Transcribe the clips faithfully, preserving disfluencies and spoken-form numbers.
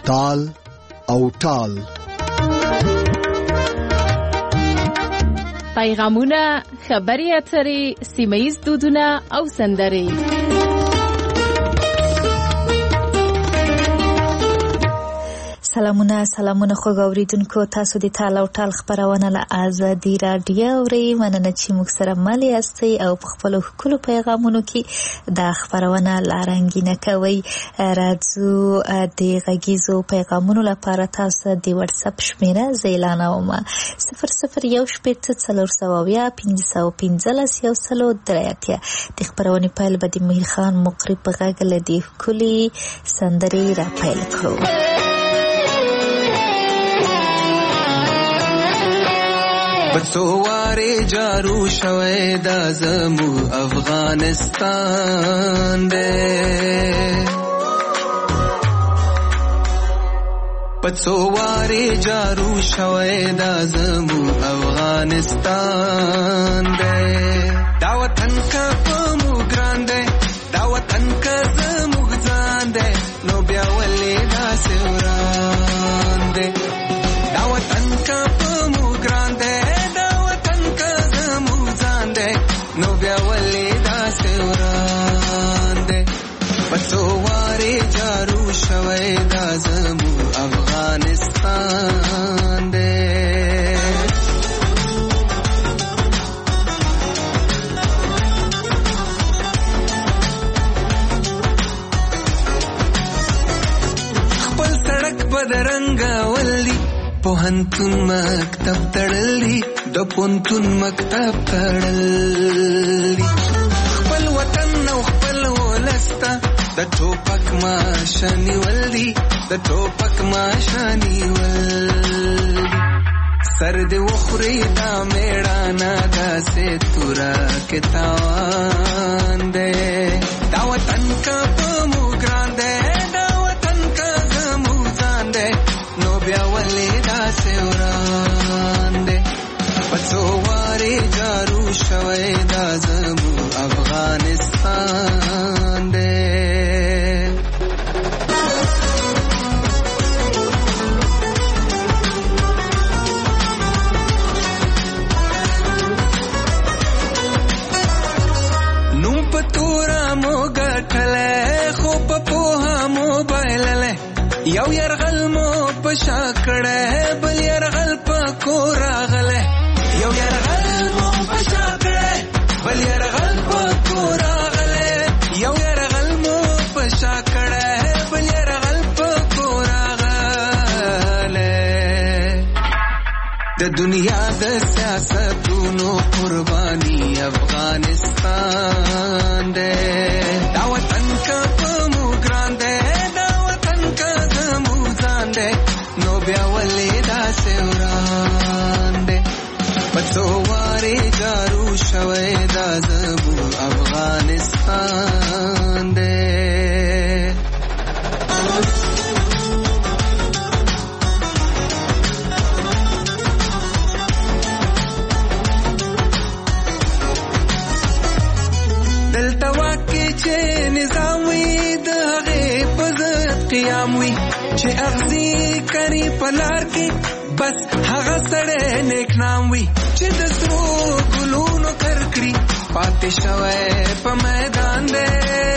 تال او ټال. پیغامونه، خبري اترې، سیمه‌ییز دودونه او سندرې. سلامونه سلامونه خو اوریدونکو، تاسو د تال او ټال خبرونه له آزادي رادیو اورئ. مننه چې موږ سره مل یاستئ او په خپلو ښکلو پیغامونو کې دا خبرونه لا رنګینه کوئ. راځو د غږیزو پیغامونو لپاره تاسو د واتس اپ شمیره زه اعلانوم: صفر صفر یو شپېته څلور سوه اویا پنځه سوه پنځلس یو سلو درې اتیا. د خبرونې پیل به د مهیر خان مقری په غږ له دې ښکلې سندرې را پیل کړو. بڅوارې جارو شوی دا زمو افغانستان دی، بڅوارې جارو شوی دا زمو افغانستان دی. دا وطن کا په مو ګران دی، دا وطن کا زمو ځان دی، نو بیا ولې داسې وران دی. دا وطن کا په مو ګران دی، نو بیا ولې داسې وران دی. بڅوارې جارو شوی دا زمو افغانستان دی. خپل سړک بدرنګه ولي، پوهنتون مکتب تړلی، د پوهنتون مکتب تړلی. خپل وطن او خپل ولسته د ټوپک ماشه نیولي، د ټوپک ماشه نیولي. سر دې وخوري دا میړانه داسې توره کې تاوان دی. دا وطن کا په مو ګران دی، دا وطن کا زمو ځان دی، نو بیا ولې داسې وران دی. بڅوارې جارو شوی دا زمو افغانستان دی. نوم په توره مو ګټلی، خو په پوهه مو بایللی. یو یرغل مو په شا کړی، بل یرغل په کور راغلی. یو یرغل مو په شا کړی، بل یرغل په کور راغلی. یو یرغل مو په شا کړی، بل یرغل په کور راغلی. د دنیا د سیاستونو قرباني افغانستان دی. دا وطن کا په مو ګران دی، دا وطن کا زمو ځان دی، نو بیا ولې داسې وران دی. بڅوارې جارو شوی دا زمو افغانستان دی. دلته واکې چې نظام وي، د هغې په ضد قیام وي. چې اغزي کري په لار کې، بس هغه سړی نیک نام وي. چې د سرو ګلونو کرکړي پاتې شوی په میدان دی.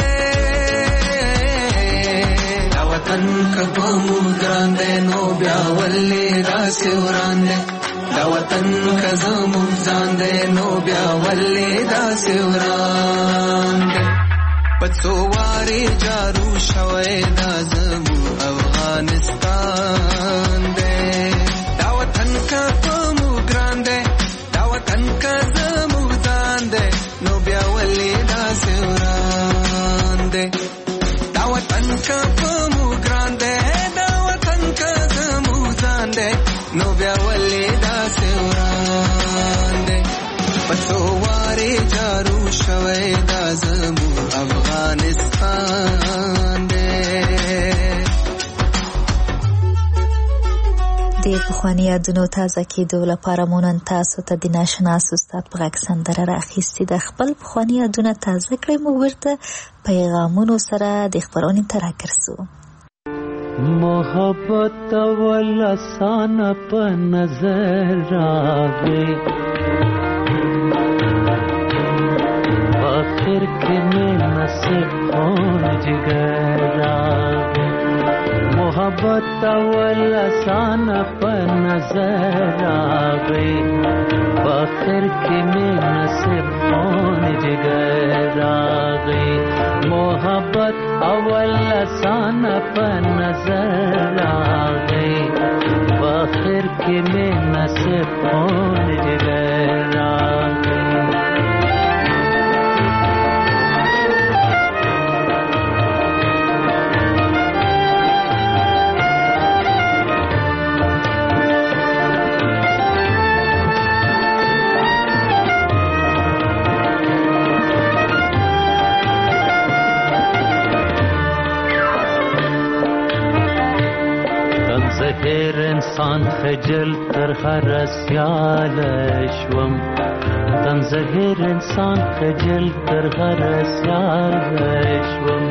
دا وطن که په مو ګران دی، نو بیا ولې داسې وران دی. دا وطن که زموږ ځان دی، نو بیا ولې داسې وران دی. بڅوارې جارو شوی دا زمو افغانستان دی. دا وطن کا په مو ګران دی، دا وطن کا زموږ ځان دی، نو بیا ولې داسې وران دی. دا وطن کا په مو ګران دی، دا وطن کا زموږ ځان دی، نو بیا ولې داسې وران دی. بڅوارې جارو شوی دا زمو افغانستان دی. د پخواني یادونو تازه کېدو لپاره مو نن تاسو ته د ناشناس استاد په غږ سندره راخیستې ده. خپل پخواني یادونه تازه کړئ. موږ ورته پیغامونو سره د خپرونې ته راګرځو. मोहब्बत वलसान पे नजर आवे आखिर के में नसीब कौन जिगर आवे मोहब्बत वलसान पे नजर आवे आखिर के में नसीब कौन जिगर आवे मोहब्बत अवल सान पे नजर आ गई आखिर के में नसीब कौन जिगर आ गई زهر انسان خجل تر هر سیال شوم تن زهر انسان خجل تر هر سیال شوم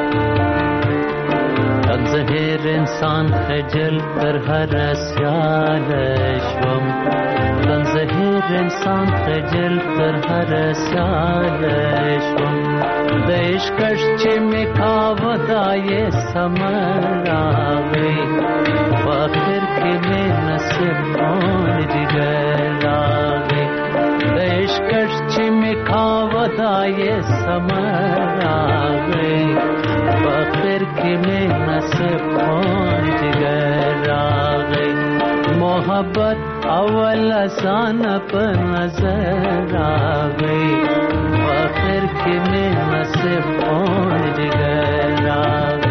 تن زهر انسان خجل تر هر سیال شوم تن زهر انسان خجل تر هر سیال شوم د عشقش چې می کاوه دای سمر آوي आखिर के में नसीब कौन जिगर आवे देशकश चिमखा वदाये समर आवे आखिर के में नसीब कौन जिगर आवे मोहब्बत अवल सान पर नजर आवे आखिर के में नसीब कौन जिगर आवे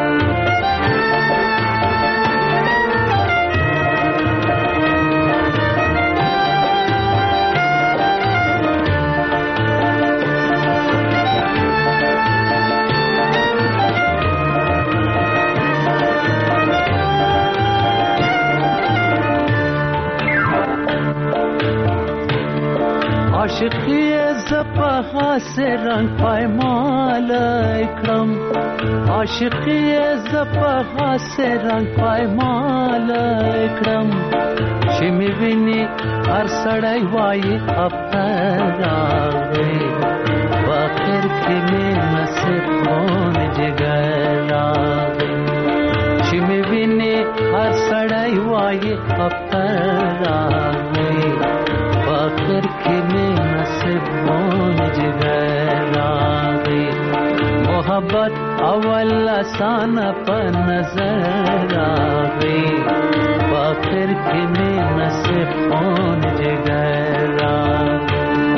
आशिकी ज़पहा से रंग पायमाल इकरम आशिकी ज़पहा से रंग पायमाल इकरम शिमी विनी हर सड़ाई वाई अफ्तर आवे आखिर के में नसीब कौन जिगर आवे शिमी विनी हर सड़ाई वाई अफ्तर आवे आखिर के में नसीब कौन जिगर आवे मोहब्बत अवल सान पर नजर आवे आखिर के में नसीब कौन जिगर आवे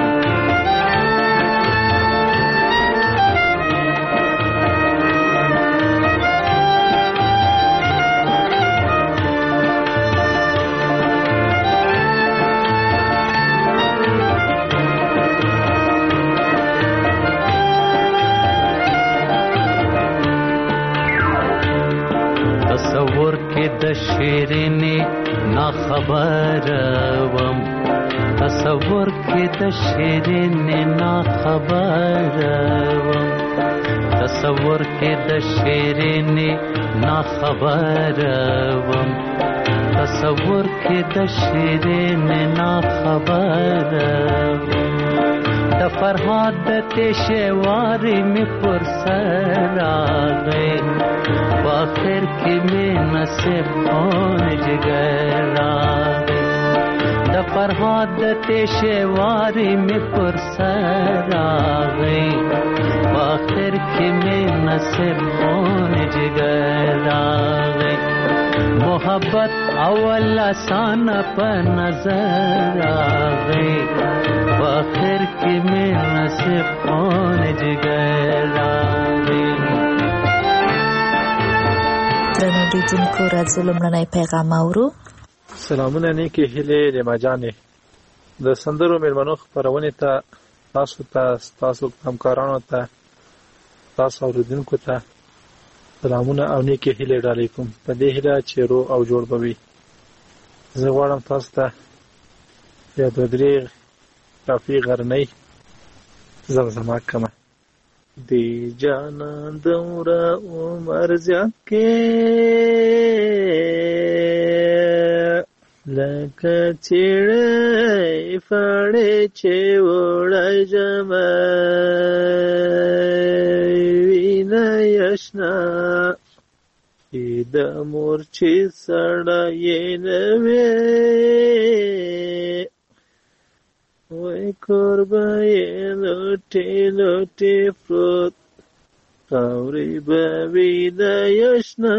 तसव्वुर के दशेरने ना खबर वम तसव्वुर के दशेरने ना खबर वम तसव्वुर के दशेरने ना खबर वम तसव्वुर के दशेरने ना खबर द फरहाद तेशवारी में पुरसर आ गए आखिर के में नसीब कौन जिगर आवे द फरहाद तेशवारी में पुरसर आ गई आखिर के में नसीब कौन जिगर आवे मोहब्बत अवल सान पर नजर आवे आखिर के में नसीब कौन जिगर आवे درنولیدونکو راځو لومړنی پیغام اورو. سلامونه نیکې هیلې لمجانې د سندرو میلمنو خپرونې ته تاسو ته تاسو همکارانو ته تاسو اوریدونکو ته سلامونه او نیکې هیلې ډالۍ کوم په دې هیله چې روغ او جوړ به وي. زه غواړم تاسو ته یو دوه درې کافي غرنۍ زمزمه کړم. دی جانا دورا عمر زیاد کې لکه چیړې فاړې چې وړای جمای وینه یشنا د مور چې سړی نه وې وای کوربه یې لوټې لوټې پروت خاورې به وي د یشنا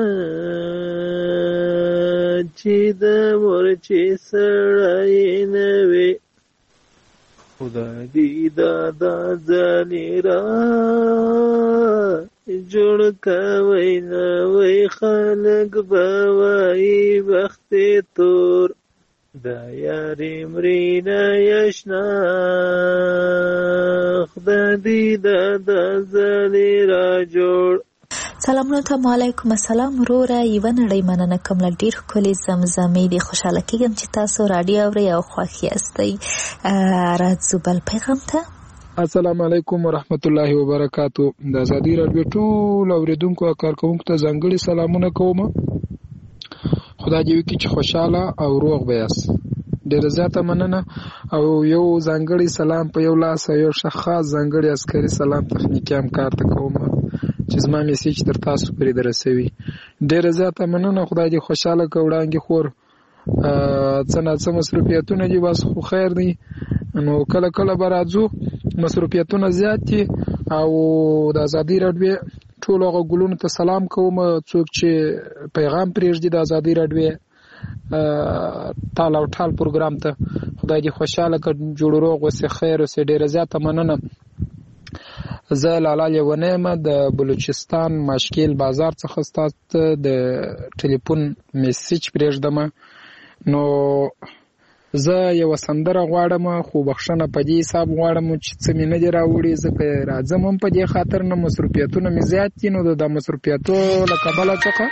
چې د مور چې سړی نه وې خدای دې دا دا ځلې را جوړ کوي نوی خلق به وایي بخت تور دا یارې مرینا یشنا خدای دې دا دا ځلې را جوړ. سلامونه ته علیکم السلام وروره یوه نړۍ مننه کوم له ډېر ښکلې زمزمې دي. خوشحاله کېږم چې تاسو راډیو اورئ او خوښ یاستئ. راځو بل پیغام ته. السلام علیکم ورحمت الله وبرکاتو. د ازادي راډیو ټول اوریدونکو او کارکونکو ته ځانګړي سلامونه کوم. خدای دې وکړي چې خوشاله او روغ به یاست. ډېره زیاته مننه او یو ځانګړي سلام په یو لاس او یو خاص ځانګړي عسکري سلام تخنیکي همکار ته کوم چې زما میسیج تر تاسو پورې درسوي. ډېره زیاته مننه. خدای دې خوشاله کړي. وړاندې خور څه ناڅه مصروفیتونه دي بس خو خیر دی نو کله کله به راځو. مصروفیتونه زیات دي او د ازادي راډیو ټول هغه ګلونو ته سلام کوم څوک چې پیغام پرېږدي د ازادي راډیو تال او ټال پروګرام ته. خدای دې خوشاله کړي جوړ روغ اوسې خیر اوسې. ډېره زیاته مننه. زه لالا لیونی یم د بلوچستان ماشکیل بازار څخه ستاسو ته د ټلیفون میسیج پرېږدم. نو زه یوه سندره غواړم خو بخښنه په دې حساب غواړم چې څه مې نه دي راوړي. زه په راځم هم په دې خاطر نه مصروفیتونه مې زیات دي نو د مصروفیتو له کبله څخه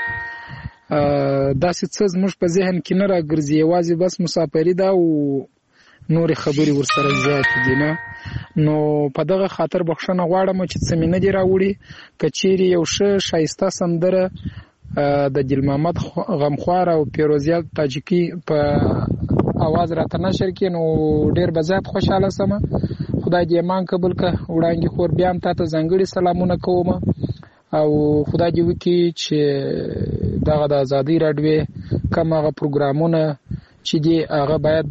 داسې څه زموږ په ذهن کې نه راګرځي. یوازې بس مسافري ده او نورې خبرې ورسره زیاتې دي نه. نو په دغه خاطر بخښنه غواړم چې څه مې نه دي راوړي. که چیرې یو ښه ښایسته سندره د دل محمد غمخوار او پیروزیه تاجکي په اواز راته نشر کې نو ډېر به زیات خوشحاله سم. خدای دې ایمان قبول کړه. وړاندې خور بیا هم تاته ځانګړي سلامونه کوم او خدای دې وکړي چې دغه د ازادي راډیو کوم هغه پروګرامونه چې دي هغه باید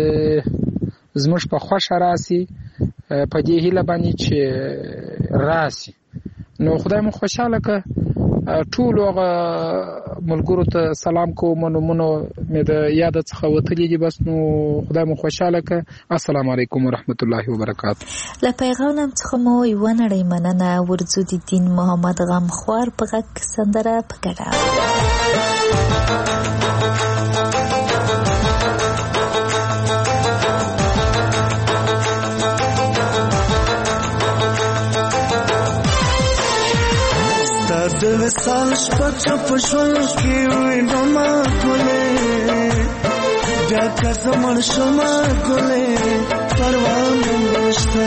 زموږ په خوښه راسي په دې هیله باندې چې راسي. نو خدای مو خوشحاله کړه. ټول هغه ملګرو ته سلام کوم. نومونه مې د یاد څخه وتلي دي بس نو خدای مو خوشحاله کړه. السلام علیکم ورحمت الله وبرکاتو. له پیغام څخه مو یوه نړۍ مننه. ورځو د دین محمد غمخوار په غږ سندره په ګډه. د وصال شپه چپ شول کې وینو ما ګلې بیا که زمړ شم ګلې پروا نه نشته.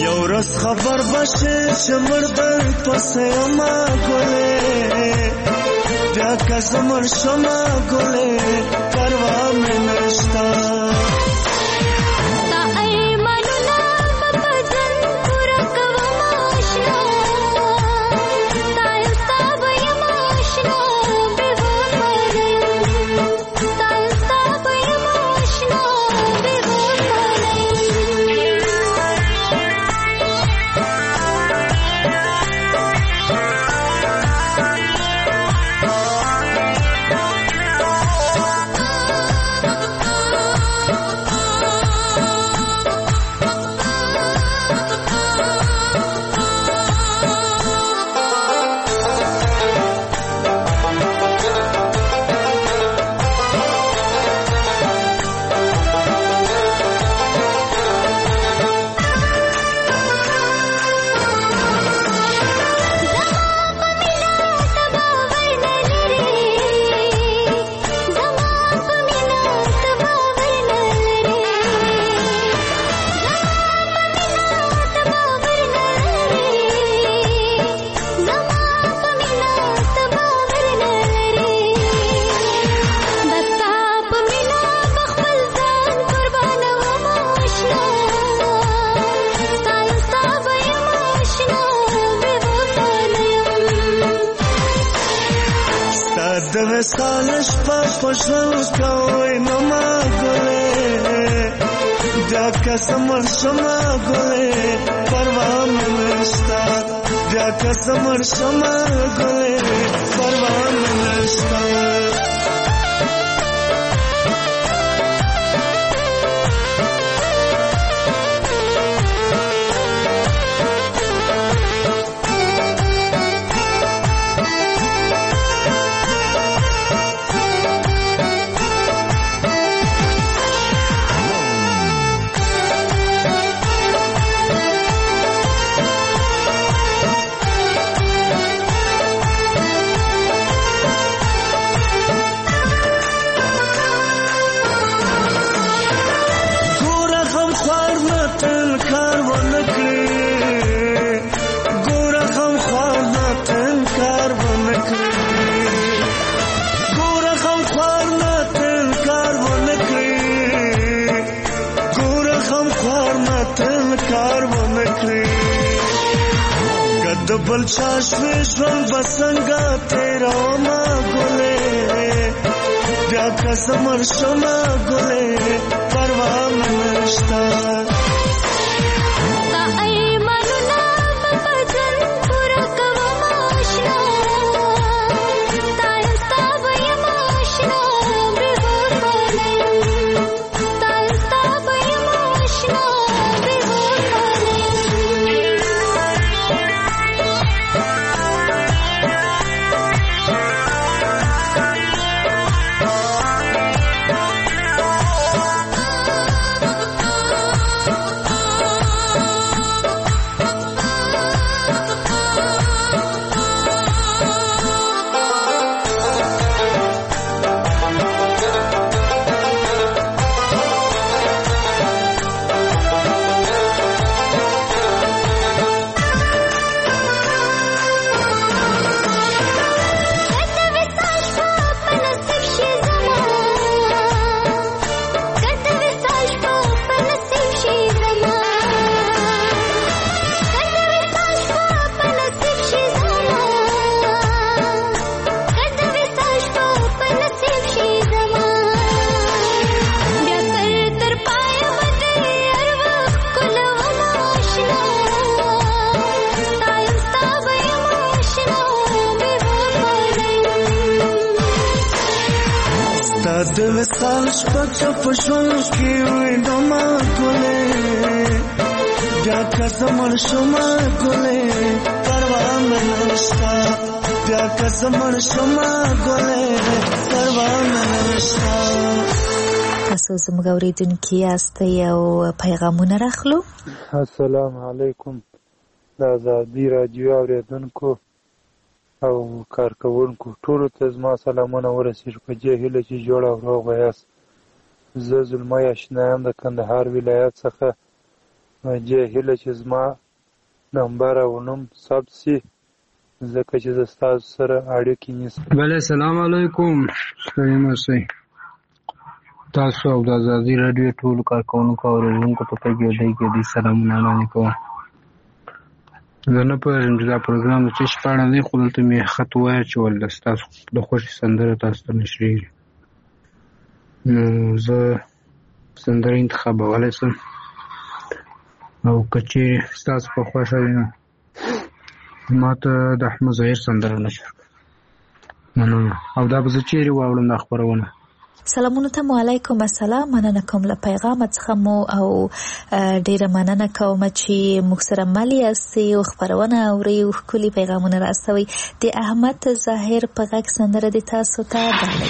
یو ورځ خبر بشې چې مردل پسې یمه ګلې بیا که زه مړ شمه ګلې پروا مې نشته د وصال شپه په ژوند کوي نو ما ګلې بیا که زه مړ شمه ګلې پروا مې نشته بیا که زه مړ شمه ګلې پروا مې نشته بل چاشوی ژوند به څنګه تېرومه ګلې بیا که زه مړ شمه ګلې پروا مې نشته د وصال شپه چې په ژوند کې وي نو ما ګلې بیا که زه مړ شمه ګلې پروا مې نشته بیا که زه مړ شمه ګلې پروا مې نشته تاسو زموږ اورېدونکي یاستئ او پیغامونه راخلو. السلام علیکم د ازادي راډیو اورېدونکو او کارکوونکو ټولو ته زما سلامونه ورسېږي په دې هیله چې جوړ او روغ یاست. زه زلمی اشنا یم د کندهار ولایت څخه جاهله چې زما نمبر او نوم ثبت سي ځکه چې زه ستاسو سره اړیکې نیسم. بله سلام علیکم. ستړي مه شئ. تاسو او د ازادي راډیو ټولو کارکوونکو او اورېدونکو ته په ګېډۍ ګېډۍ سلامونه وړاندې کوم. زه نه پوهېږم چې دا پروګرام د څه شي په اړه دی، خو دلته مې خط واچول د ستاسو د خوښې سندره تاسو ته نشرېږي. نو زه سندره انتخابولی شم او که چېرې ستاسو په خوښه وي نو ما ته د احمد ظاهر سندره نشر کړه. مننه. او دا به زه چېرې واورم دا خپرونه؟ سلامونه ته مو علیکم السلام. مننه کوم له پیغام څخه مو او ډیره مننه کوم چې موږ سره مل یاستئ او خپرونه اورئ او ښکلي پیغامونه راستوئ. د احمد ظاهر په غږ سندره د تاسو ته ډالۍ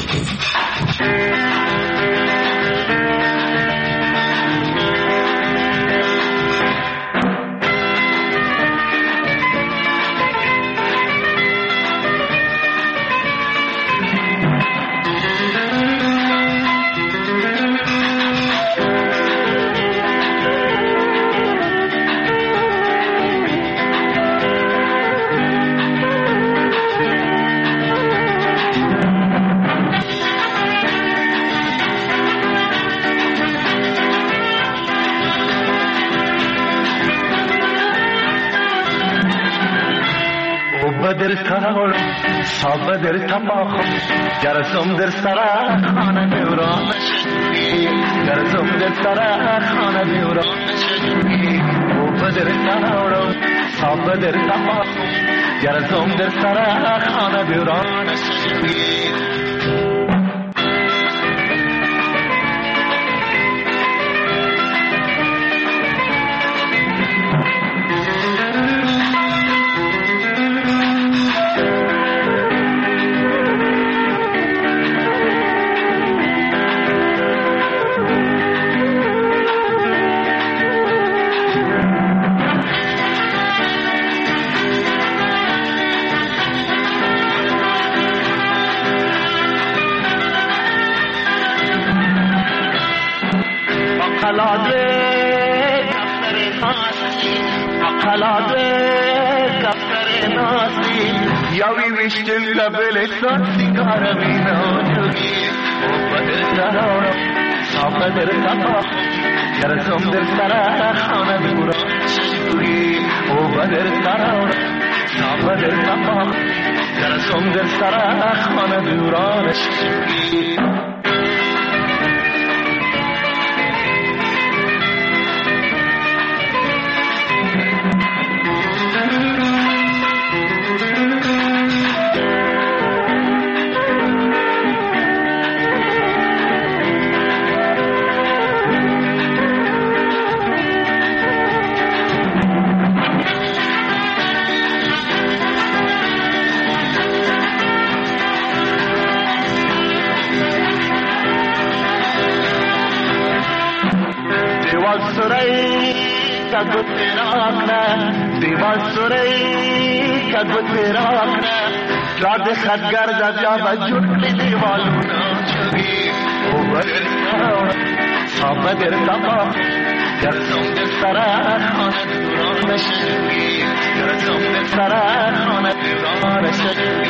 بدر تاول صابدر تماخم جرسم در سرا خانه بیوران جرسم در سرا خانه بیوران او بدر تاول صابدر تماخم جرسم در سرا خانه بیوران खदगर जा बजुटली दीवालू ना छगी ओवर साबदर तमा जरसम दे सरा खाना दुरान नशगी जरसम दे सरा खाना दुरान नशगी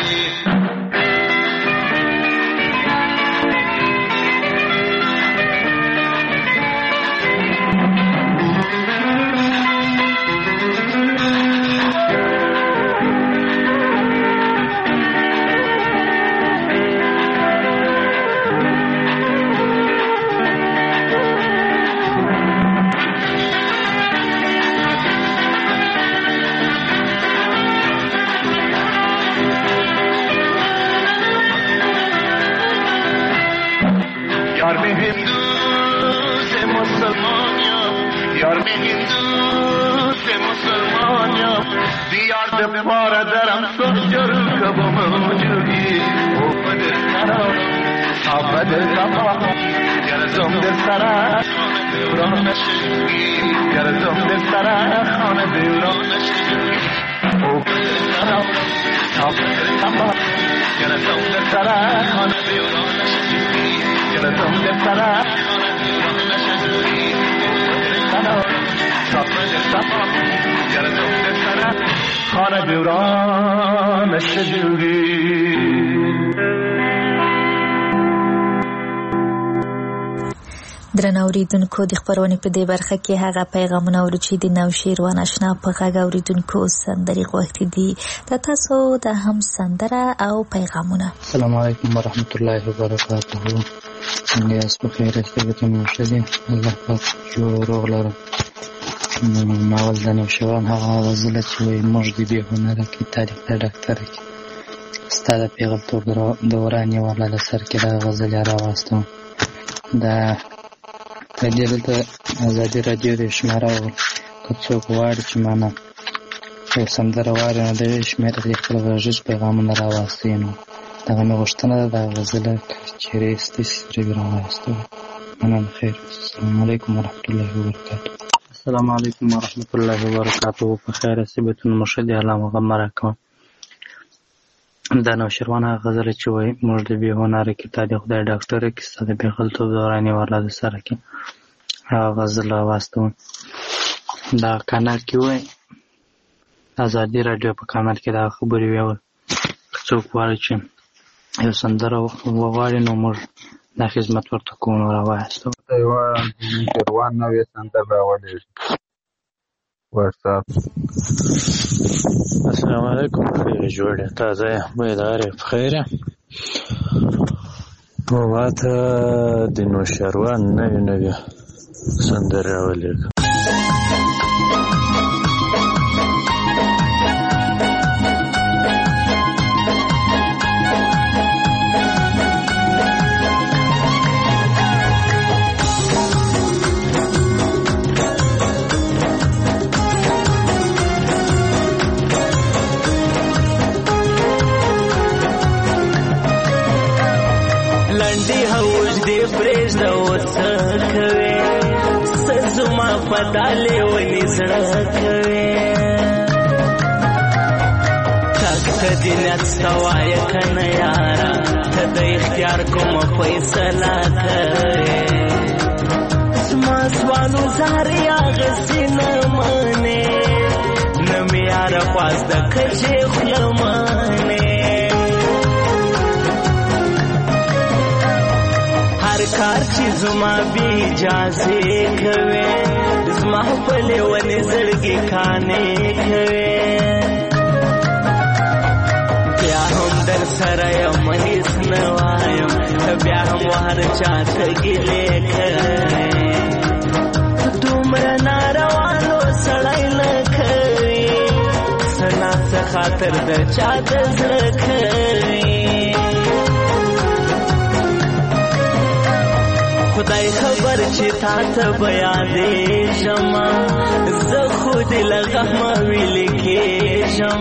Stop. صفا گردم سر خانه دوران شدوی. درنو اوریدونکو د خبرونې په دې برخه کې هغه پیغامونه اورو چې د نوشیروان آشنا په غږ اوریدونکو سندرې غوښتي دي. د تاسو د هم سندره او پیغامونه. السلام علیکم ورحمت الله وبرکاته. څنګه یاست؟ په خیر یاست؟ به تاسو ښه دي؟ الله پاک جوړ روغ لرم. ناول د نوشیروان هغه غزله چې وایي موږ د بې هنره کې تاریخ د ډاکټره کې ستا د پیغلتوب دوران یې والا د سر کې دغه غزل یې راواستم. دا د دې دلته ازادي راډیو د شماره وغواړي که څوک غواړي چې مانه یو سندره واوري نو د یوې شمېرې د خپل غږیز پیغامونه راواستوي. نو دغه مې غوښتنه ده دا غزله که چېرې ایستی سي ترې مې راواستوي. مننه. خیر. السلام علیکم ورحمت الله وبرکاتو. السلام علیکم ورحمت الله وبرکاتو. په خیر صحبتونه مو ښه دي؟ الله مو غمره کوم. دا نوشیروان هغه غزله چې وایي موږ د بې هنره کې تا د خدای ډاکټره کې ستا د پیغلتوب دوران یې ورله د سره کې هغه غزل راواستوم. دا کانال کې وایي ازادي راډیو په کانال کې دغه خبرې ویول که څوک غواړي چې یو سندره وغواړي نو موږ دا خدمت ورته کوو. نو راوایستو یوه نوشیروان نوې سندره راولېږي. واتساپ. السلام علیکم. خیر جوړه تازه بیدار بخیره. ما ته د نوشیروان نوې نوې سندره راولېږه. پدالې ونی زړه کوي تک ته دې نیت سوایه کنه یاره ته د اختیار کوم فیصله کوي زما سوالو زارې اغسې نه منې نه مې یاره خواست د کژې خوله منې هر کار چې زما بې اجازې کوي زما خپلې ونې زړګي کانې کوي بیا هم در سره یم هېڅ نه وایم بیا هم هر چا ته ګیلې کوي دومره ناروانو سړی نه کوي څه نه څه خاطر د چا د زړه کوي خدای خبر چې تا ته به یادېږم زه خو دې له غمه ویلې کېږم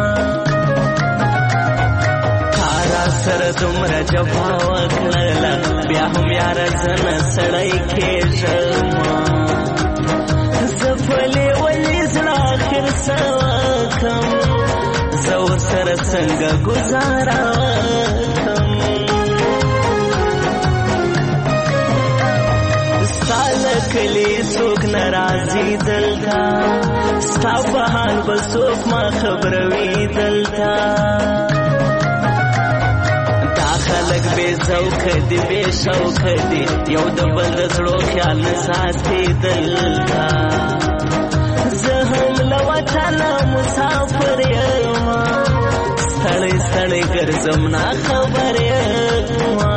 تا را سره دومره جفا وکړله بیا هم یاره زه نه سړی کېږم زه پلې ولې زړه آخر څه وکړم زه ورسره څنګه ګزاره وکړم کلی څوک ناراضي دلته ستا په حال به څوک ما خبروي دلته دا خلک بې ذوقه دي بې شوقه دي یو د بل د زړو خیال نه ساتي دلته زه هم له وطنه مسافر یم ستړی ستړی ګرځم ناخبر یم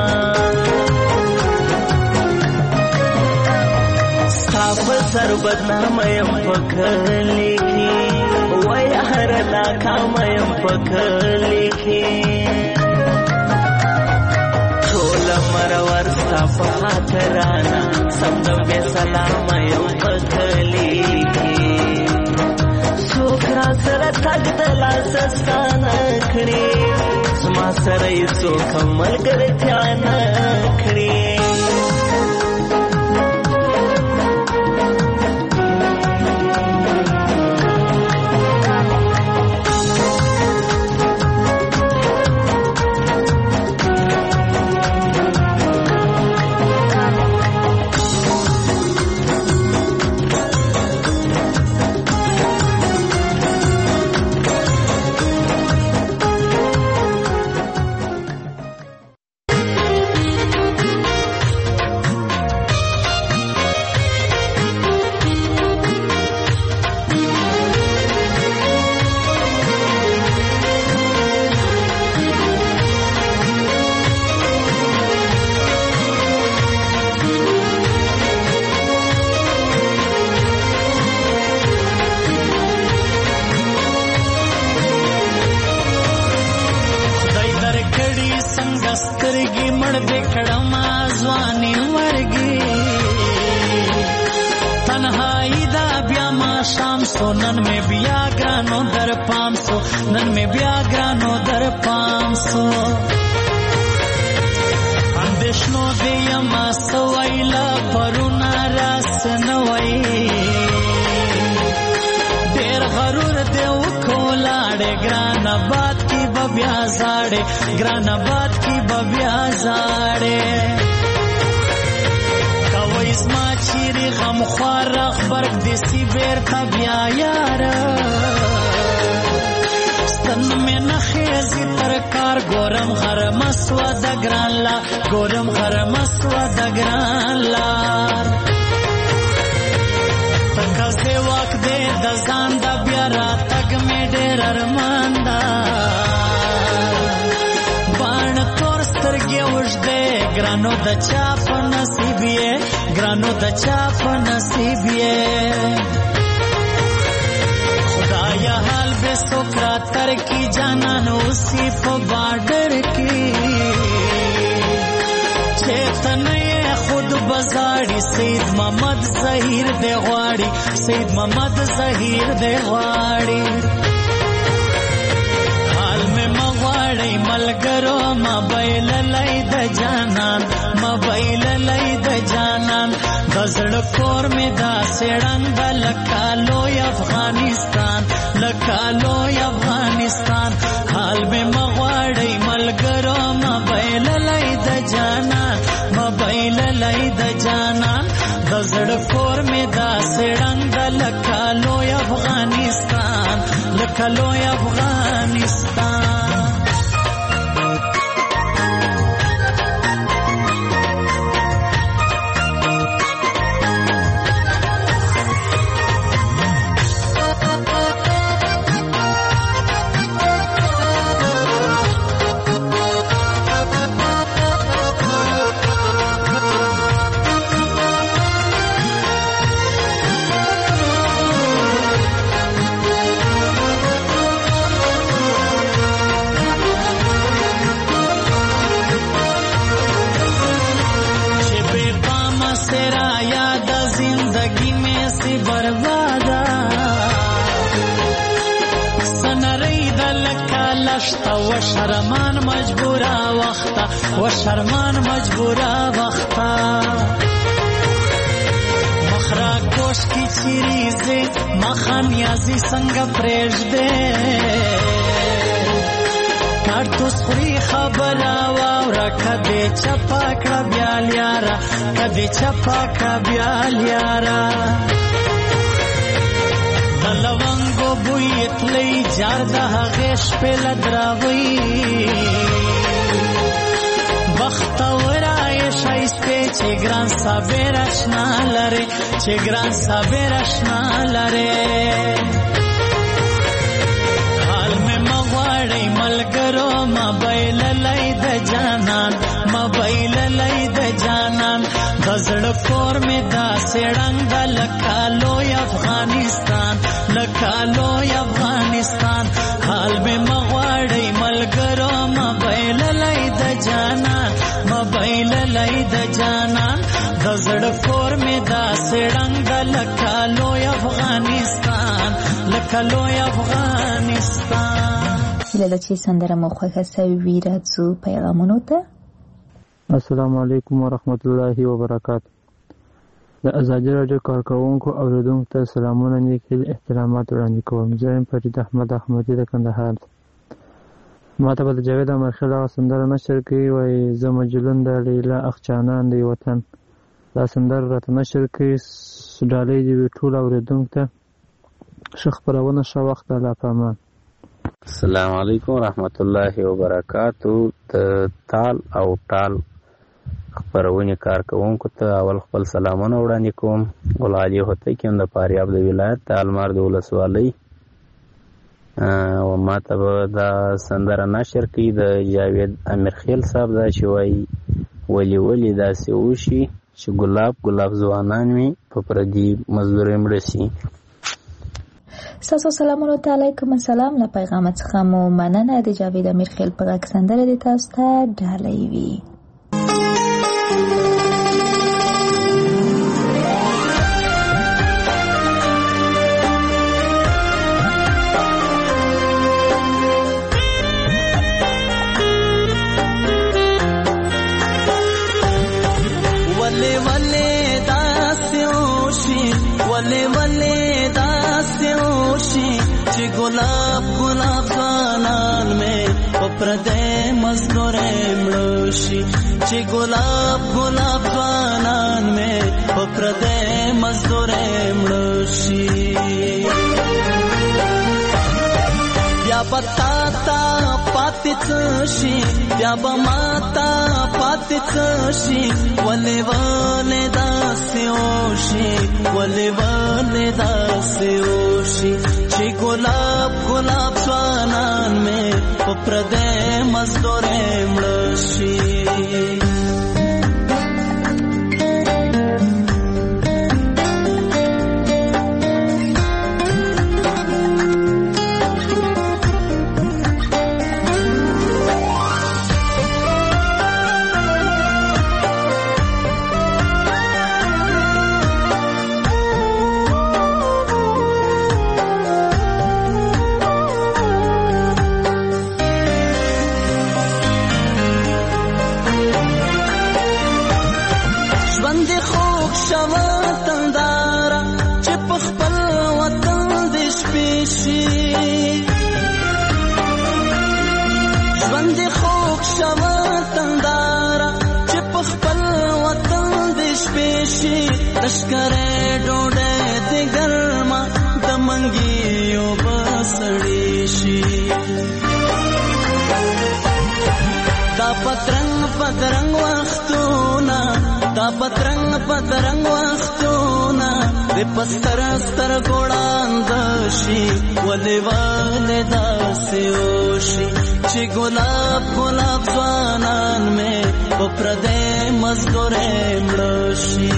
په سر بدنامه یم په کلي کې وای هر ناکامه یم په کلي کې ټوله مرور ستا په خاطرانه سمدم بې سلامه یم په کلي کې څوک را سره تګ د لاسه ستا نه کړي زما سره یې څوک هم ملګرتیا نه کړي څنګه سترګې مړ دې کړم ځواني مرګي تنهایی دا بیا ما شام سو نن میں بیا ګرانو در پام سو نن میں بیا ګرانو در پام سو اندیشنو دی یما سویلا پرونا راس نوئی دیر غرور دیو کولاڑے گران بات کی ببیا زاڑے گران بات کی ببیا زاڑے کوئیز ما چیری غم خوار اخبرک دیسی بیرتا بیا یارا ستن میں نخیزی ترکار گورم غرم اسوا دگران لا گورم غرم اسوا دگران لار تکازے واک دے دزان دا بیارا تک میں دیر ارمان دا بان تور سترگی وجدے گرانو دا چاپ نصیبیے گرانو دا چاپ نصیبیے خدایا حال بے سکرا تر کی جانان اسی پا بارڈر کی چیتن خود بزاڑی سید محمد ظہیر دے غواڑی سید محمد ظہیر دے غواڑی حال میں مغواڑی ملگرو مبیل لئی د جانان مبیل لئی د جانان غزڑ کور میں دا سیڑنگ دا لکالو افغانستان لکالو افغانستان حال میں مغواڑی ملگرو مبیل لئی د جانان مبیل لئی د جانان غزڑ کور میں دا سیڑنگ دا لکالو افغانستان لکالو افغانستان و شرمان مجبورا وقتا و شرمان مجبورا وقتا مخرا گوش کی چیریزی مخانیازی سنگ پریش دے کارتوس خوری خبر آوارا کدی چپا کڑا بیال یارا کدی چپا کڑا بیال یارا دلوانگو بویت لی جارده غیش پیل دراوی بختورای شایسته چه گران صبر اشنا لره چه گران صبر اشنا لره حال میں مغواڑی ملگرو مبیل لی د جانان مبیل لی د جانان غزڑ کور میں دا سیڑنگ دا لکالو افغانستان لکالو افغانستان حال میں مغواڑی ملگرو مبیل لی د جانان مبیل لی د جانان غزڑ کور میں دا سیڑنگ دا لکالو افغانستان لکالو افغانستان هیله ده چې سندره مو خوښه سوي وي راځو پیغامونو ته. السلام علیکم ورحمت الله وبرکاته. د ازادي راډیو کارکوونکو اوریدونکو ته سلامونه نیکې احترامات وړاندې کوم. زه یم فرید احمد احمدي د کندهار. ما ته به د جاوید امرخیل هغه سندره نشر کوي وایي زه مجلون د لیلا اخچانان دی وطن. دا سندره راته نشر کوي ډالۍ دې وي ټولو اوریدونکو ته. ښه خپرونه ښه وخت الله پامان. السلام علیکم ورحمت الله وبرکاتو. د تال او ټال خپرونې کارکوونکو ته اول خپل سلامونه وړاندې کوم. ګل علي هوتکی یم د فاریاب د ولایت د المار د ولسوالۍ او ما ته به دا سندره نشر کړي د جاوید امیرخیل صاحب دا چې وایي ولې ولې داسې وشي چې ګلاب ګلاب ځوانان وي په پردي مزدورۍ مړه شي. تاسو سلامونه علیکم السلام. له پیغام څخه مو مننه. د جاوید امیر خیل په غږ سندره د تاسو ته ډالۍ وي. गुलाब गुलाब ځوانان में پردې مزدورې مړوشي چې गुलाब गुलाब ځوانان में پردې مزدورې مړوشي بیا پتا تا پاتې څشي بیا به ماتا پاتې څشي ولې ولې داسې وشي ولې ولې داسې وشي چې गुलाब गुलाब ځوانان में پردې مزدورې مړوشي लश्करे डोडे दे गर्मा दमंगियो बसड़ी शी दा पतरंग पतरंग वख्तूना दा पतरंग पतरंग वख्तूना दे पस्तर स्तर गोड़ान दशी वले वाले दासे ओशी ची गुलाब गुलाब ځوانان में پردې مزدورې مړوشي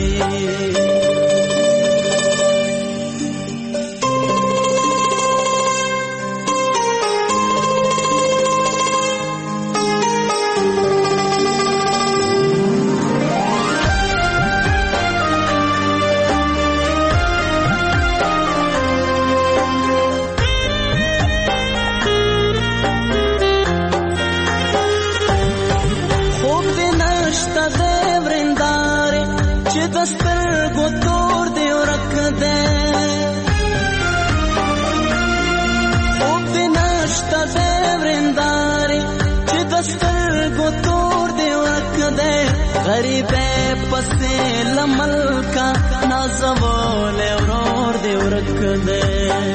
غریبه پسې لمل کا نازول اورور دی ورک دے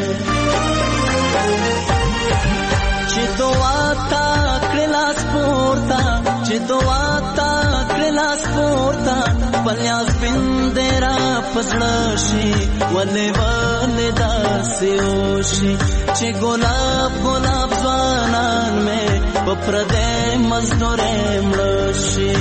چې دعا تا کلاس پورتا چې دعا تا کلاس پورتا پلیاس بندرا پسړشي ولې ولې داسې وشي چې गुलाब गुलाब ځوانان में پردې مزدورې مړوشي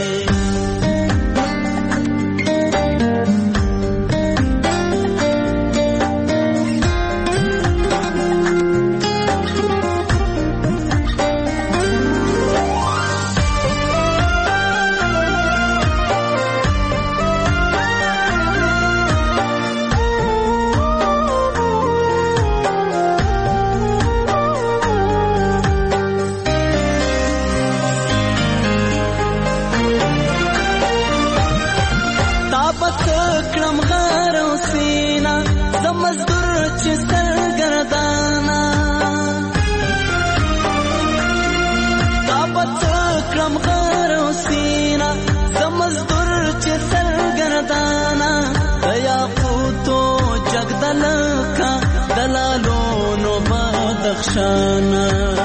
شانا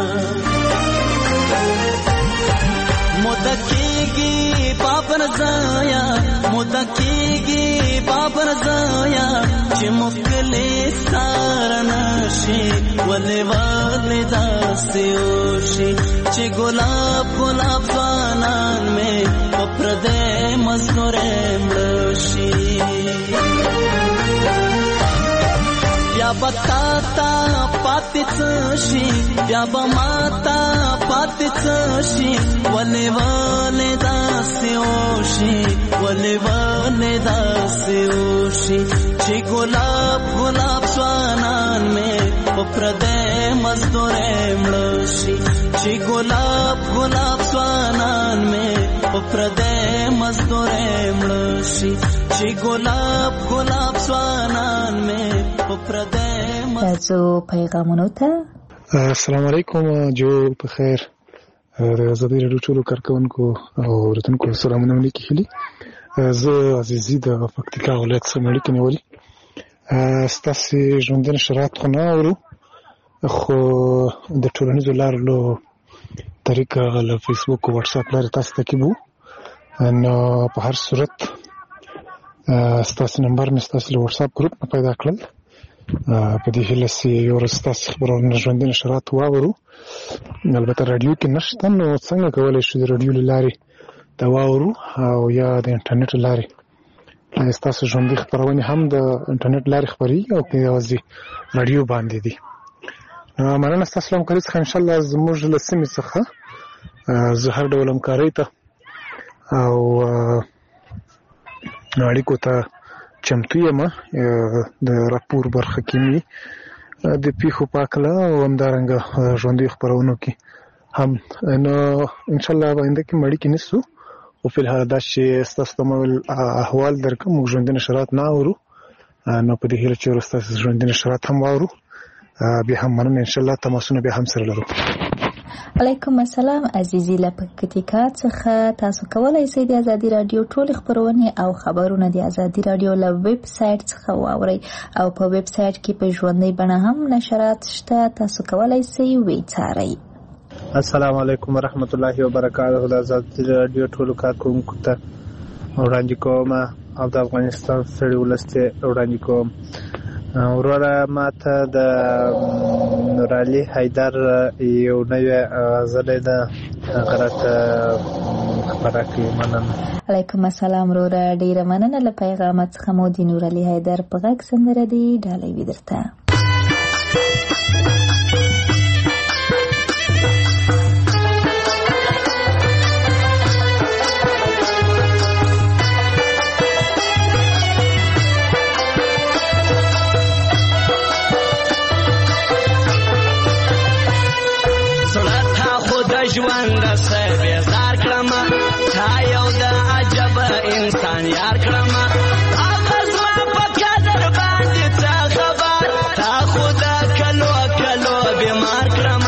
مدکیگی پاپر زایا مدکیگی پاپر زایا چې مخکلی سارنشي ولې والې داسې وشي چې गुलाब गुलाब ځوانان में پردې مزدورې مړوشي یا به تا تا پاتې څه شي بیا به ما ته پاتې څه شي ولې ولې داسې وشي ولې ولې داسې وشي چې ګلاب ګلاب ځوانان مې په پردی مزدورۍ مړه شي چې ګلاب ګلاب ځوانان مې په پردی مزدورۍ مړه شي چې ګلاب ګلاب ځوانان مې په پردی راځو پیغامونو ته. السلام علیکم، جو په خیر. د ازادي راډیو ټولو کارکونکو او اورېدونکو سلامونه ولیکي هلي. زه عزیزي د پکتیکا ولایت څخه اړیکې نیولې. ستاسې ژوندانه شرایط خو نه اورو، خو د ټولنیزو لارو له طریقه له فیسبوک او واتساپ لارې تاسو تعقیبو. نو په هر صورت ستاسې نمبر مې ستاسې له واتساپ ګروپ نه پیدا کړل. په دې هیله چې یو ورځ ستاسې خبرونه ژوندانه شرایط واورو. البته راډیو کې نشته، نو څنګه کولی شو د راډیو له لارې دا واورو او یا د انټرنیټ له لارې. ستاسو ژوندۍ خپرونې هم د انټرنیټ لارې خپرېږي او په یوازې راډیو باندې دي. مننه ستاسو له همکارۍ څخه. انشاءالله زموږ له سیمې څخه زه هر ډول همکارۍ ته او اړیکو ته چمتو یم. د راپور برخه کې مې د پیښو په هکله او همدارنګه ژوندیو خپرونو کې هم. نو انشاءالله آینده کې مې اړیکې نیسو، خو فی الحال دا چې ستاسو ته مې احوال درکړم، موږ ژوندانه شرایط نه اورو. نو په دې هیله چې وروسته ستاسو ژوندانه شرایط هم واورو. بیا هم مننه، انشاءالله تماسونه بیا هم سره لرو. علیکم السلام عزیزي له پکتیکا څخه. تاسو کولای شئ د ازادي راډیو ټول خبرونه او خبرونه د ازادي راډیو له ویب سټ څخه واورئ او په ویب سټ کې په ژوندۍ بڼه هم نشرات شته، تاسو کولای شئ وی څارئ. السلام علیکم ورحمت الله وبرکاته. د ازادي راډیو ټول کارکونکو ته وړاندې کوم او د افغانستان ستړي ولس ته وړاندې کوم. وروره ماته د نورعلي حیدر یو نوې غزلې ده، هغه راته خپره کړي. مننه. علیکم السلام وروره، ډیره مننه له پیغامه څخه. مو د نورعلي حیدر په غږ سندره دی ډالۍ وي درته. ژوند سه بیزار کړم، تا یو د عجب انسان یار کړم. اواز ما په قدر باندې څه خبر، تا خود کلو کلو بیمار کړم.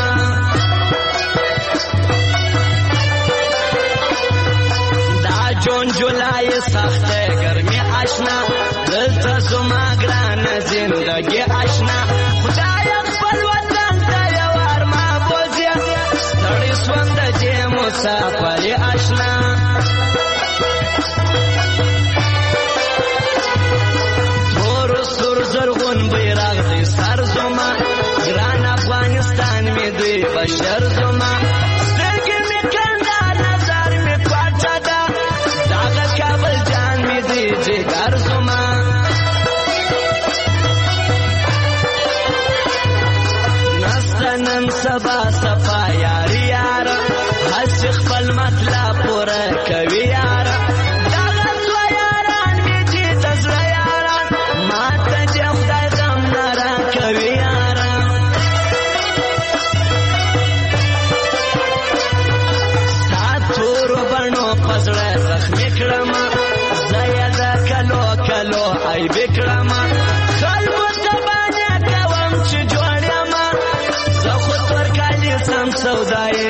دا جون جولای سخت ګرمي آشنا، دلته زما ګران زندګي آشنا. خدای خپل وطن ته یو ارمان بوزي، ستړي سوم د دې مسافر آشنا. تور سور زرغون بیرغ دې سر زما، ګران افغانستان مې دوی بشر زما. سترګې مې کنده نظر مې پاچا ده، دغه کابل جان مې دی جګر زما. نن سبا صفا یاری یار، هس خپل مطلب پوره کوي یار. دغه دوه یاران مې چې د زړه یاران، ما ته چې خدای غم نه راکوي یار. ستا تورو بڼو په زړه زخمي کړم، زه یې د کلو کلو عیبې کړم. خلکو ته باندې کوم چې جوړ یم، زه خو تور کالي سم سودایې.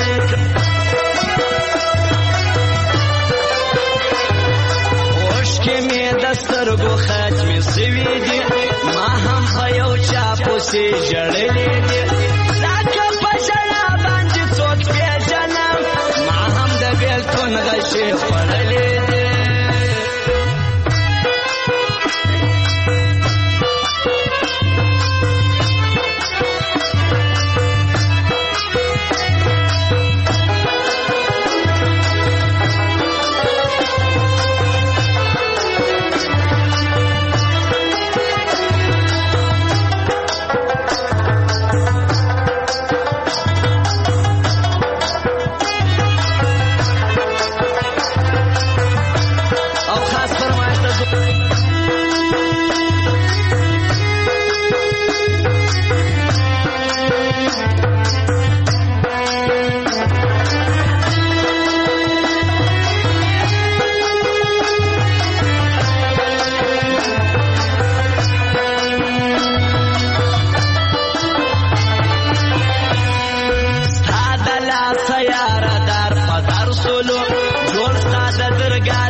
اوښکې مې د سترګو ختمې سوي دي، ما هم په یو چا پسې ژړلې دي. لکه په ژړا باندې څوک پېژنم، ما هم د بېلتون غشې خوړلې دي.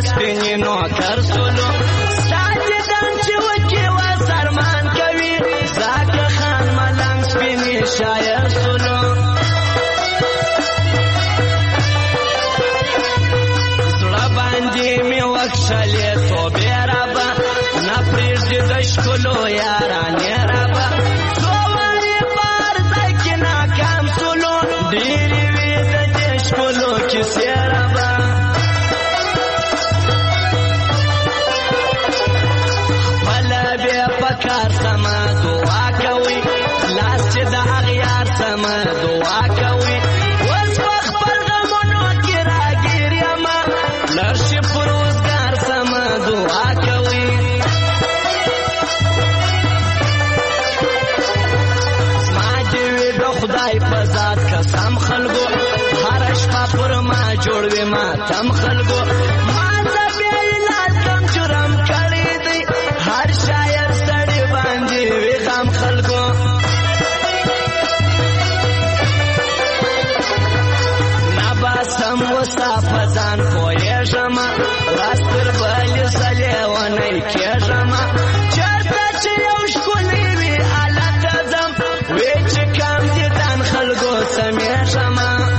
سپینې نوکر سولو ستا دیدن چې وکې و سرمان کوي زاکه خان ملنګ سپینې شاعر سولو زړه باندې مې وکښلې توبې رابه نه پرېږدي د ښکلو یارانې رابه څو وارې په عرضه کې ناکام سولو ډېرې وې د دې ښکلو کیسې رابه خپله بې په کار سمه دعا کوئ لاس چې د اغیار سمه دعا کوئ اوس په خپل غمونو کې راګیر یمه لږ شي په روزګار سمه دعا کوئ زما دې وي د خدای په ذات قسم خلکو هره شپه پر ما جوړ وي ماتم خلکو ما ته بې علاج کم جرم کړی دی هر شاعر سړی باندې وي غم خلکو نباسم وستا په ځان پوهېږم راز تر بلې سلې ونی کېږم چېرته چې یو ښکلی وي هلته ځم وی چې کم دیدن خلکو سمیږم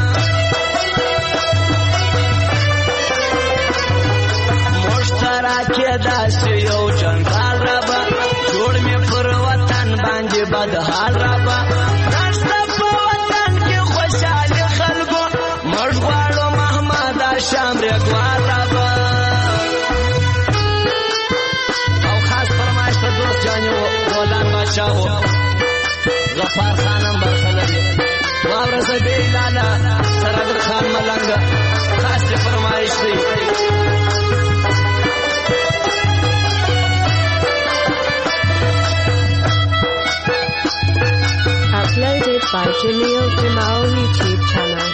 موږ ته راکېداسې یو جنګال رابه جوړ مې پر وطن باندې بدحال رابه نشته په وطن کې خوشحالي خلکو موږ غواړو محمد هاشم ریګوار رابه او خاص فرمایش ته دوست جاني ولان بادشاه و غفار خانم برخلري واوره زه بې لاله سرادر خان ملنګ خاص فرمایش دی Uploaded by Jamil Jamal YouTube channel.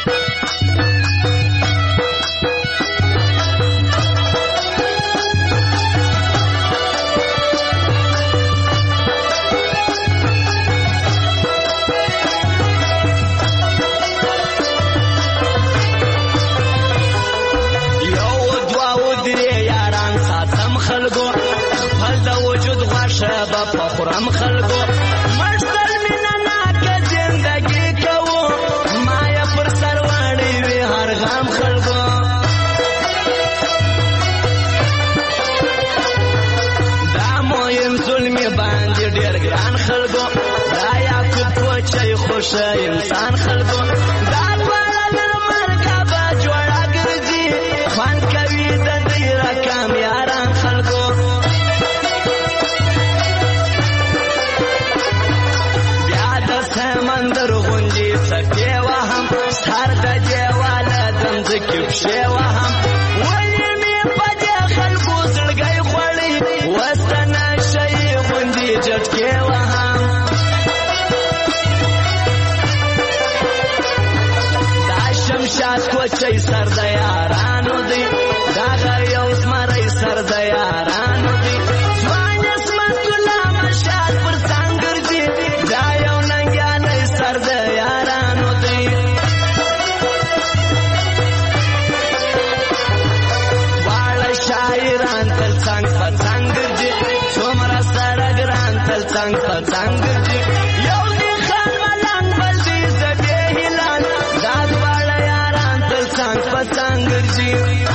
خورم خلکو مشتل مینا ناکه زندگی کوو ما یې پر سر واړی وي هر غم خلکو دا مهم ظلمي باندې ډېر ګران خلکو دا یعقوب کوچی خوشه انسان خلکو دا دواړه له مرګه به جوړه ګرځي خوند کوي د دوی رقم یاران خلکو سمندر غوندې څپې وهم سر د دیواله دمځکې پښې وهم ولې مې په دې خلکو زړګی خوړی وسته نشی غوندې جټکې وهم دا شمشاد کوچی سر د یارانو دی دغه یو زمری سر د یارانو دی ځوان عصمت الله مشال پر څنګ ګرځي دا یو سر د یارانو دی واړه شاعران تل څنګ په څنګ ګرځي څومره سره ګران تل څنګ په څنګ ګرځي یو دی خان ملنګ بل دی زبې هلال دا دواړه یاران تل څنګ په څنګ ګرځي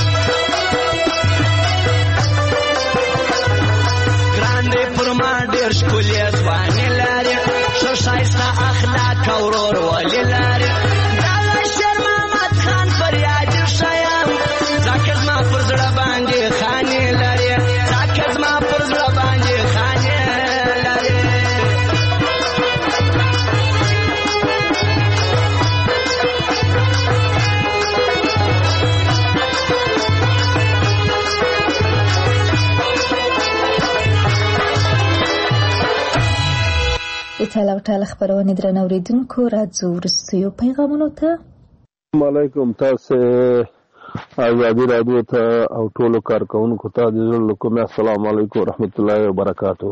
ګران دی پر ما ډېر ښکلې ځواني لري ښه ښایسته اخلاق او ورور ولې لري دغه شیر محمد خان فریاد ښیم ځکه زما پر زړه باندې خانې لري ځکه زما پر زړه باندې خانې لري د ټاله او ټاله خپرونې درنو اورېدونکو راځو وروستیو پیغامونو ته. السلام علیکم. تاسو ازادي راډیو ته او ټولو کارکونکو ته د زړه له کومې السلام علیکم ورحمت الله وبرکاتو.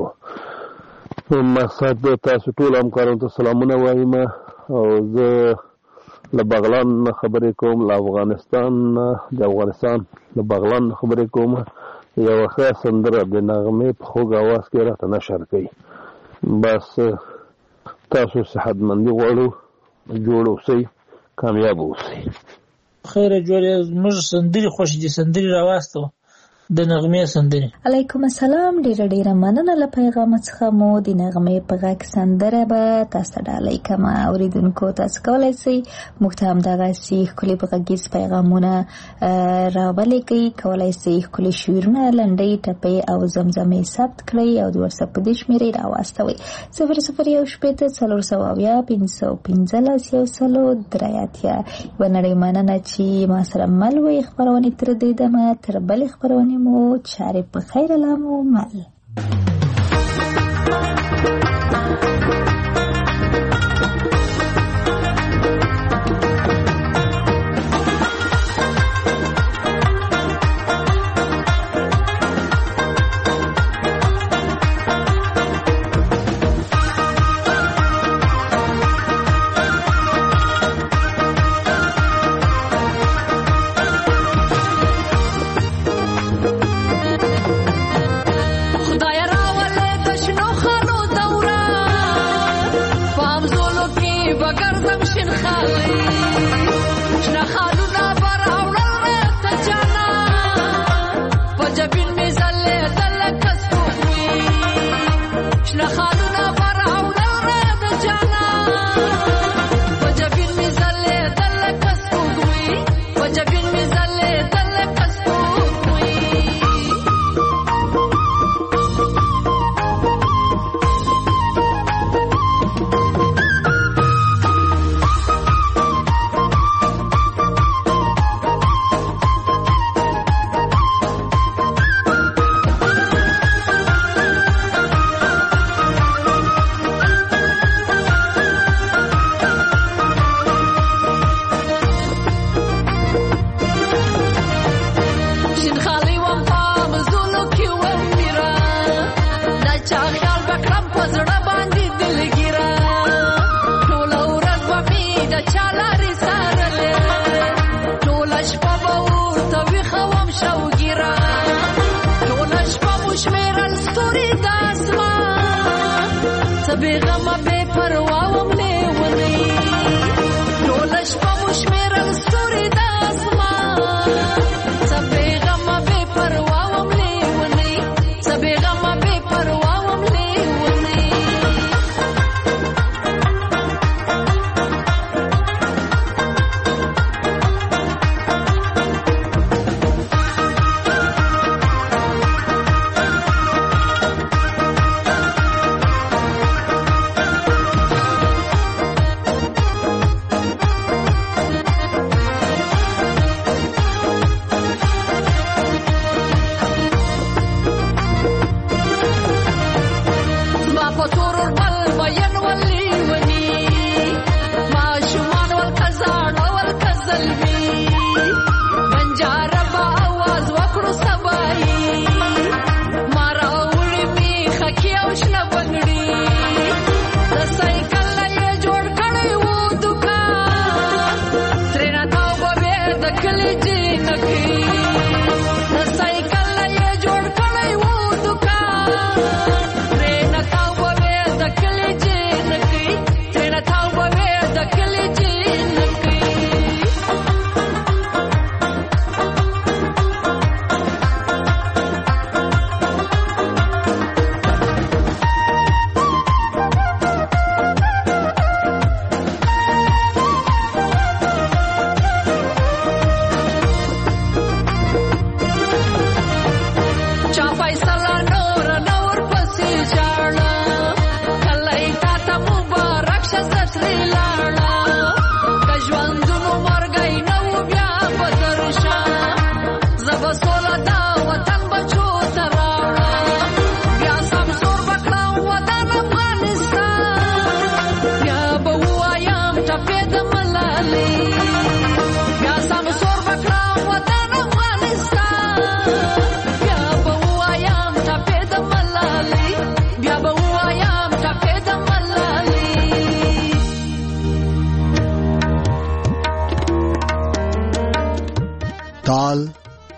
مقصد تاسو ټول همکارانو ته سلامونه وایم او زه له بغلان نه خبرې کوم، له افغانستان نه د افغانستان له بغلان نه خبرې کوم. یوه ښه سندره د نغمې په خوږ اواز کې راته نشر کوي. بس تاسو صحتمندي غواړو، جوړ اوسئ، کامیاب اوسئ. خیره جوړې زموږ سندرې خوښې دي، سندرې راواستو د نغمې سندرې. علیکم السلام، ډیره ډیره مننه له پیغام څخه مو د نغمې په غږ سندره به تاسو ډالۍ کما اوریدونکو تاسو کولای شئ موږ ته همدغسې ښکلي په غږیز پیغامونه راولیکئ، کولای شئ ښکلي شعرونه، لنډۍ، ټپې او زمزمې ثبت کړئ او د وټساپ په دې شمېرې راواستوئ صفر صفر یو شپېته څلور سوه اویا پنځه سوه پنځلس یو سلو درې اتیا. یوه نړۍ مننه چې ما سره مل وئ خپرونې تر دې دمه تر بلې خپرونې مو چارې په خیر لامو مل.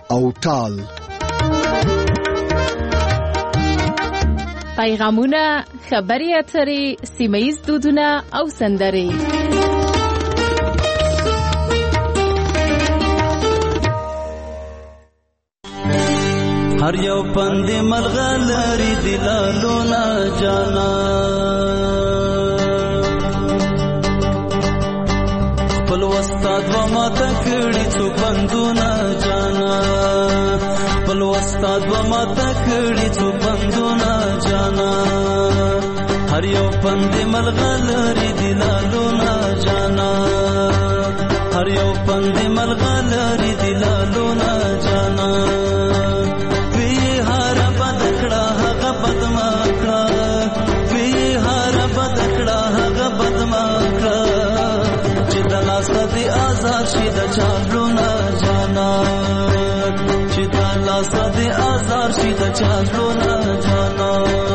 او ټال. پیغامونه، خبرې اترې، سیمه ییز دودونه او سندرې. هر یو پند ملغلری دلالونه جانا خپل استاد و ماته کړي څو بندونه جانا خپل استاد و ماته کړي څو بندونه جانا هر یو پند ملغلری دلالونه جانا هر یو پند ملغلری دلالونه جانا سدي آزاد شي د چالونا جانا چې دا لاس دې آزاد شي د چالونا جانا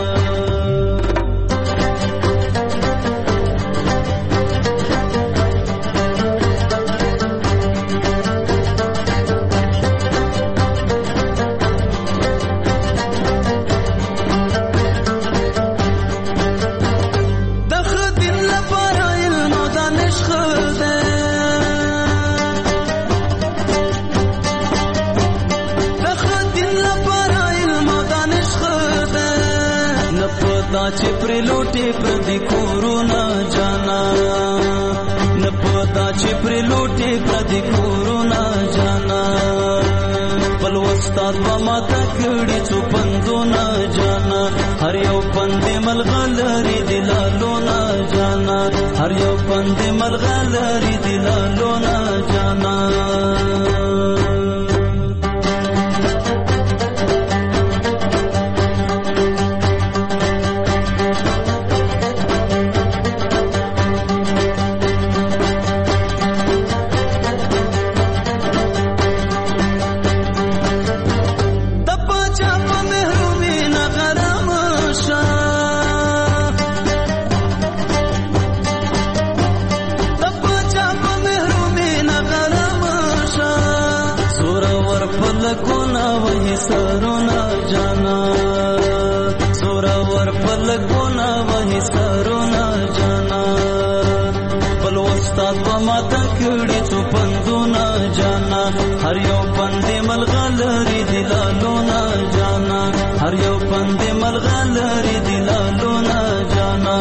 چې پر لوټي پر دې کورونا جانا نه پتا چې پر لوټي پر دې کورونا جانا بل استاد و ماته کړي څو پندونه جانا هر یو پند ملغلری دلالونه جانا هر یو پند ملغلری دلالونه جانا سرونا جانا سورا ور پلګونا وਹੀ سرونا جانا بل استاد و ماته کړي څو پندونه جانا هر یو پند ملغلری دلالونه جانا هر یو پند ملغلری دلالونه جانا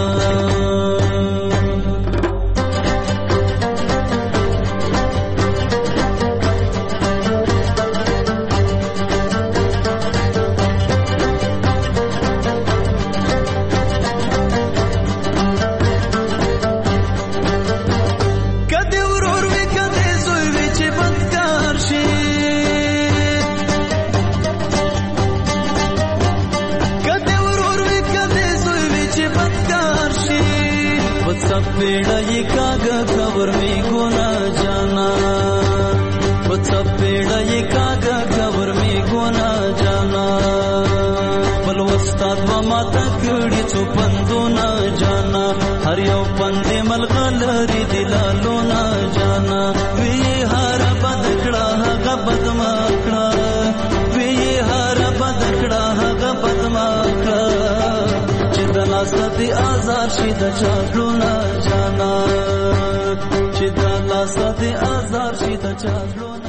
पेड़ा ये कागा खबर में गोना जाना बच्चा पेड़ा ये कागा खबर में गोना जाना बल उस्ताद व माता कड़ी څو پندونه جانا هر یو پند ملغلری دلالونه جانا وی هر بدکړه هغه بدمکړه وی هر بدکړه هغه بدمکړه دلاستی آزار شي د چالونا جانا چې دلاستی آزار شي د چالونا